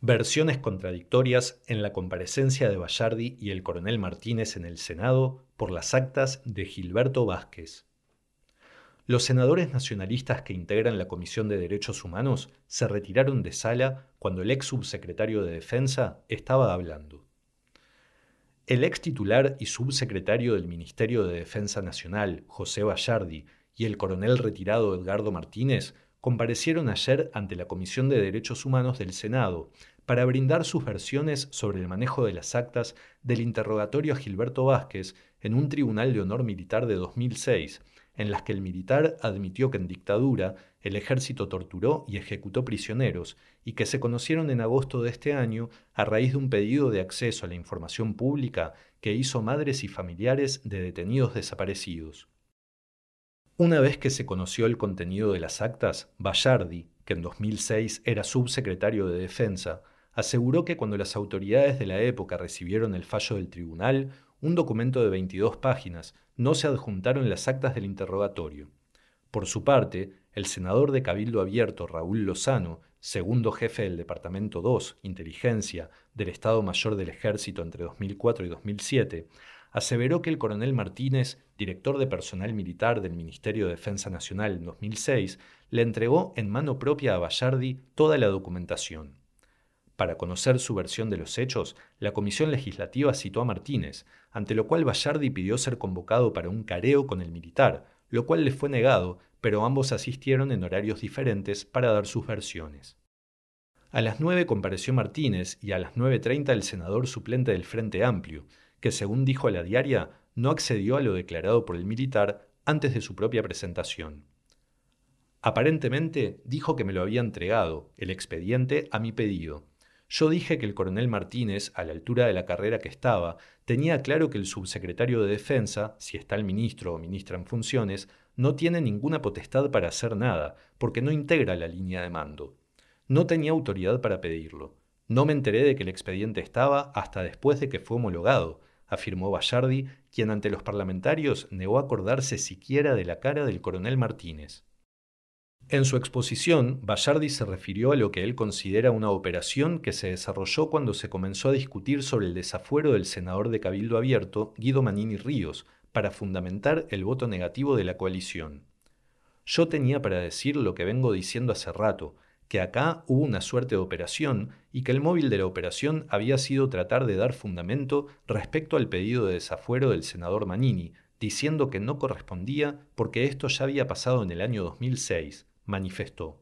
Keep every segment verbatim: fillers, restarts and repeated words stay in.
Versiones contradictorias en la comparecencia de Bayardi y el coronel Martínez en el Senado por las actas de Gilberto Vázquez. Los senadores nacionalistas que integran la Comisión de Derechos Humanos se retiraron de sala cuando el ex subsecretario de Defensa estaba hablando. El ex titular y subsecretario del Ministerio de Defensa Nacional, José Bayardi, y el coronel retirado Edgardo Martínez comparecieron ayer ante la Comisión de Derechos Humanos del Senado para brindar sus versiones sobre el manejo de las actas del interrogatorio a Gilberto Vázquez en un tribunal de honor militar de dos mil seis, en las que el militar admitió que en dictadura el ejército torturó y ejecutó prisioneros y que se conocieron en agosto de este año a raíz de un pedido de acceso a la información pública que hizo madres y familiares de detenidos desaparecidos. Una vez que se conoció el contenido de las actas, Bayardi, que en dos mil seis era subsecretario de Defensa, aseguró que cuando las autoridades de la época recibieron el fallo del tribunal, un documento de veintidós páginas, no se adjuntaron las actas del interrogatorio. Por su parte, el senador de Cabildo Abierto Raúl Lozano, segundo jefe del Departamento dos, Inteligencia, del Estado Mayor del Ejército entre dos mil cuatro y dos mil siete, aseveró que el coronel Martínez, director de personal militar del Ministerio de Defensa Nacional en dos mil seis, le entregó en mano propia a Bayardi toda la documentación. Para conocer su versión de los hechos, la Comisión Legislativa citó a Martínez, ante lo cual Bayardi pidió ser convocado para un careo con el militar, lo cual le fue negado, pero ambos asistieron en horarios diferentes para dar sus versiones. A las nueve compareció Martínez y a las nueve treinta el senador suplente del Frente Amplio, que según dijo a la Diaria, no accedió a lo declarado por el militar antes de su propia presentación. Aparentemente dijo que me lo había entregado, el expediente, a mi pedido. Yo dije que el coronel Martínez, a la altura de la carrera que estaba, tenía claro que el subsecretario de Defensa, si está el ministro o ministra en funciones, no tiene ninguna potestad para hacer nada, porque no integra la línea de mando. No tenía autoridad para pedirlo. No me enteré de que el expediente estaba hasta después de que fue homologado, afirmó Bayardi, quien ante los parlamentarios negó acordarse siquiera de la cara del coronel Martínez. En su exposición, Bayardi se refirió a lo que él considera una operación que se desarrolló cuando se comenzó a discutir sobre el desafuero del senador de Cabildo Abierto, Guido Manini Ríos, para fundamentar el voto negativo de la coalición. Yo tenía para decir lo que vengo diciendo hace rato, que acá hubo una suerte de operación y que el móvil de la operación había sido tratar de dar fundamento respecto al pedido de desafuero del senador Manini, diciendo que no correspondía porque esto ya había pasado en el año dos mil seis, manifestó.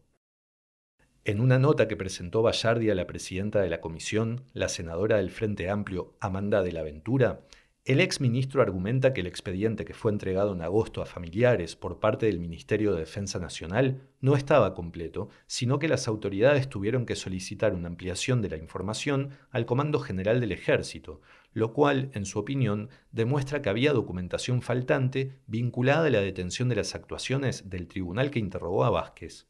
En una nota que presentó Bayardi a la presidenta de la comisión, la senadora del Frente Amplio, Amanda de la Ventura, el exministro argumenta que el expediente que fue entregado en agosto a familiares por parte del Ministerio de Defensa Nacional no estaba completo, sino que las autoridades tuvieron que solicitar una ampliación de la información al Comando General del Ejército, lo cual, en su opinión, demuestra que había documentación faltante vinculada a la detención de las actuaciones del tribunal que interrogó a Vázquez.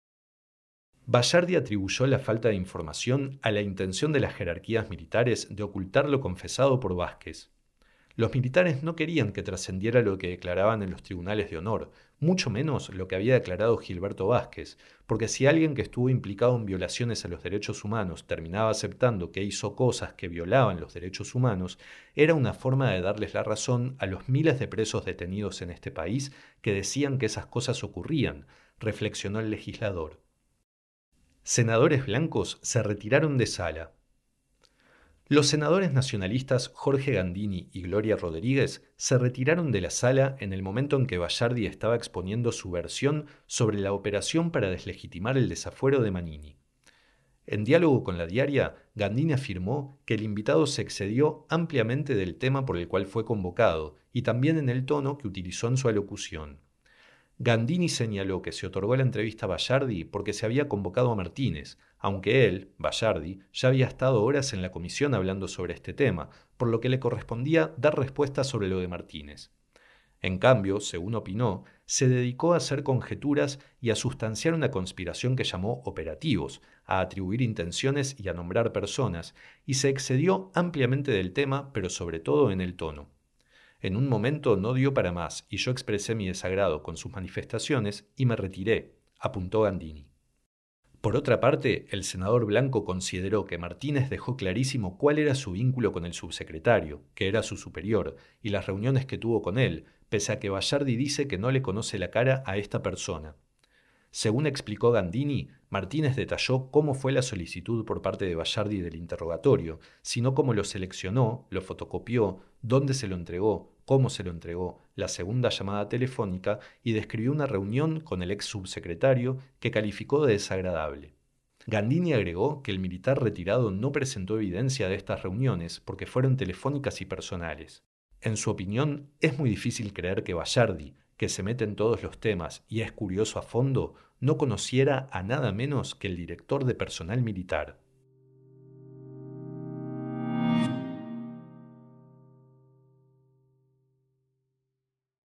Bayardi atribuyó la falta de información a la intención de las jerarquías militares de ocultar lo confesado por Vázquez. Los militares no querían que trascendiera lo que declaraban en los tribunales de honor, mucho menos lo que había declarado Gilberto Vázquez, porque si alguien que estuvo implicado en violaciones a los derechos humanos terminaba aceptando que hizo cosas que violaban los derechos humanos, era una forma de darles la razón a los miles de presos detenidos en este país que decían que esas cosas ocurrían, reflexionó el legislador. Senadores blancos se retiraron de sala. Los senadores nacionalistas Jorge Gandini y Gloria Rodríguez se retiraron de la sala en el momento en que Bayardi estaba exponiendo su versión sobre la operación para deslegitimar el desafuero de Manini. En diálogo con la Diaria, Gandini afirmó que el invitado se excedió ampliamente del tema por el cual fue convocado y también en el tono que utilizó en su alocución. Gandini señaló que se otorgó la entrevista a Bayardi porque se había convocado a Martínez, aunque él, Bayardi, ya había estado horas en la comisión hablando sobre este tema, por lo que le correspondía dar respuesta sobre lo de Martínez. En cambio, según opinó, se dedicó a hacer conjeturas y a sustanciar una conspiración que llamó operativos, a atribuir intenciones y a nombrar personas, y se excedió ampliamente del tema, pero sobre todo en el tono. En un momento no dio para más y yo expresé mi desagrado con sus manifestaciones y me retiré, apuntó Gandini. Por otra parte, el senador Blanco consideró que Martínez dejó clarísimo cuál era su vínculo con el subsecretario, que era su superior, y las reuniones que tuvo con él, pese a que Bayardi dice que no le conoce la cara a esta persona. Según explicó Gandini, Martínez detalló cómo fue la solicitud por parte de Bayardi del interrogatorio, sino cómo lo seleccionó, lo fotocopió, dónde se lo entregó, cómo se lo entregó, la segunda llamada telefónica y describió una reunión con el ex subsecretario que calificó de desagradable. Gandini agregó que el militar retirado no presentó evidencia de estas reuniones porque fueron telefónicas y personales. En su opinión, es muy difícil creer que Bayardi, que se mete en todos los temas y es curioso a fondo, no conociera a nada menos que el director de personal militar.